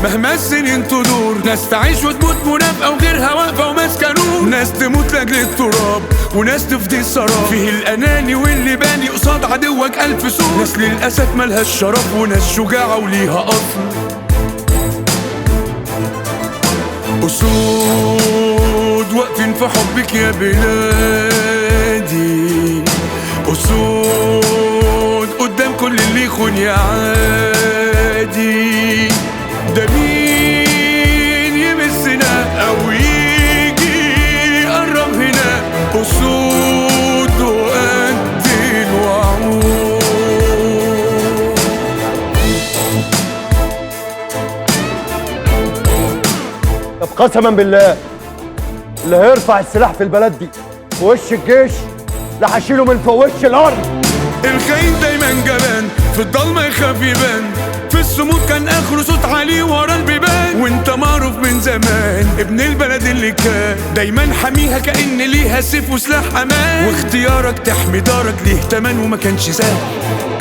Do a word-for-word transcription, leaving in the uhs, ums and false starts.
مهما السنين تدور، ناس تعيش وتموت منافقة وغيرها واقفة وماسكة نور، ناس تموت لاجل التراب وناس تفدي السراب، فيه الأناني واللي باني قصاد عدوك ألف سور، ناس للأسف ملهاش شرف وناس شجاعة وليها أصل. أسود واقفين في حبك يا بلادي، أسود قدام كل اللي يخون يا عادي، ده مين يمسنا أو يجي يقرب هنا، أسود وقد الوعود. طب قسما بالله اللي هيرفع السلاح في البلد دي في وش الجيش لا هشيله من فوق وش الارض. الخاين دايما جبان، في الضلمة يخاف يبان، في الصمود كان اخره صوت عالي ورا البيبان، وانت معروف من زمان ابن البلد اللي كان دايما حاميها كأن ليها سيف وسلاح امان، واختيارك تحمي دارك ليه تمن وما كانش سهل.